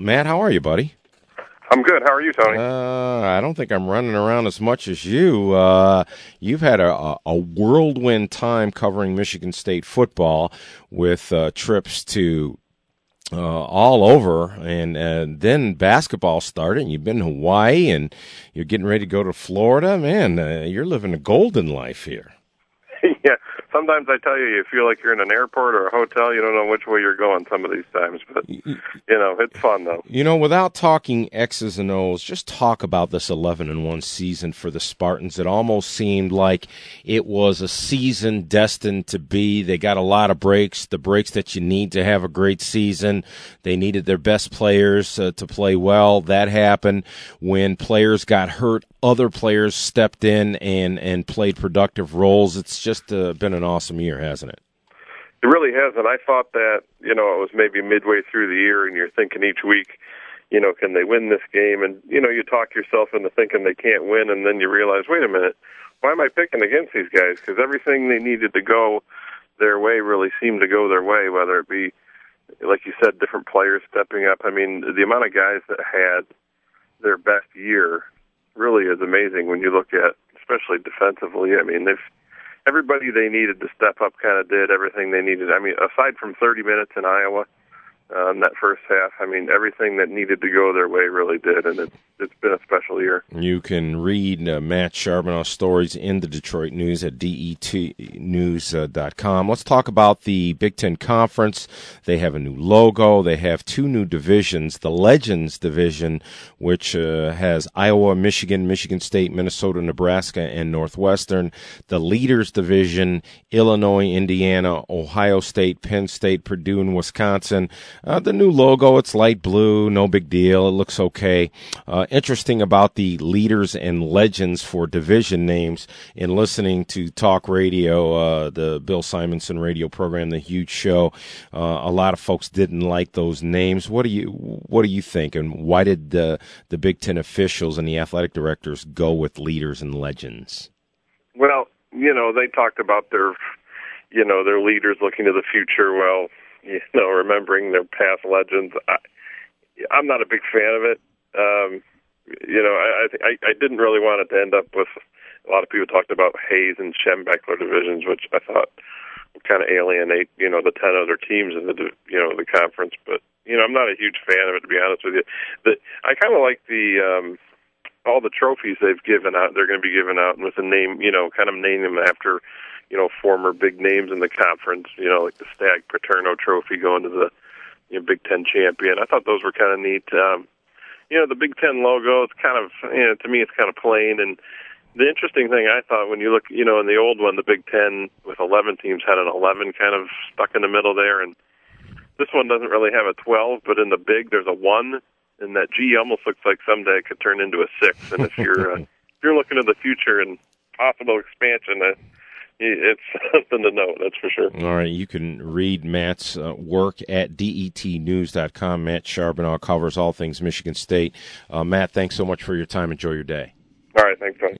Matt, how are you, buddy? I'm good. How are you, Tony? I don't think I'm running around as much as you. You've had a whirlwind time covering Michigan State football with trips to all over, and then basketball started, and you've been to Hawaii, and you're getting ready to go to Florida. Man, you're living a golden life here. Yeah. Sometimes I tell you, you feel like you're in an airport or a hotel. You don't know which way you're going some of these times. But, it's fun, though. Without talking X's and O's, just talk about this 11-1 season for the Spartans. It almost seemed like it was a season destined to be. They got a lot of breaks, the breaks that you need to have a great season. They needed their best players to play well. That happened. When players got hurt, other players stepped in and played productive roles. It's just been an awesome year, hasn't it? It really has, and I thought that, it was maybe midway through the year, and you're thinking each week, can they win this game? And, you talk yourself into thinking they can't win, and then you realize, wait a minute, why am I picking against these guys? Because everything they needed to go their way really seemed to go their way, whether it be, like you said, different players stepping up. I mean, the amount of guys that had their best year really is amazing when you look at, especially defensively. I mean, everybody they needed to step up kind of did everything they needed. I mean, aside from 30 minutes in Iowa, that first half, I mean, everything that needed to go their way really did, and it's been a special year. You can read Matt Charbonnet's stories in the Detroit News at detnews.com. Let's talk about the Big Ten Conference. They have a new logo. They have two new divisions. The Legends Division, which has Iowa, Michigan, Michigan State, Minnesota, Nebraska, and Northwestern. The Leaders Division, Illinois, Indiana, Ohio State, Penn State, Purdue, and Wisconsin. The new logo, it's light blue, no big deal. It looks okay. Interesting about the Leaders and Legends for division names. In listening to talk radio, the Bill Simonson radio program, The Huge Show, a lot of folks didn't like those names. What do you think, and why did the Big Ten officials and the athletic directors go with Leaders and Legends? Well, they talked about their leaders looking to the future. Well, remembering their past legends. I'm not a big fan of it. I didn't really want it to end up with a lot of people talked about Hayes and Schembechler divisions, which I thought would kind of alienate, the 10 other teams in the conference. But, I'm not a huge fan of it, to be honest with you. I kind of like all the trophies they've given out. They're going to be given out with a name, kind of name them after former big names in the conference, like the Stag Paterno Trophy going to the Big Ten champion. I thought those were kind of neat. The Big Ten logo, it's kind of, to me, it's kind of plain. And the interesting thing I thought when you look, in the old one, the Big Ten with 11 teams had an 11 kind of stuck in the middle there. And this one doesn't really have a 12, but in the big, there's a 1. And that G almost looks like someday it could turn into a 6. And if you're looking to the future and possible expansion, it's something to note, that's for sure. All right, you can read Matt's work at detnews.com. Matt Charbonnet covers all things Michigan State. Matt, thanks so much for your time. Enjoy your day. All right, thanks, Tony.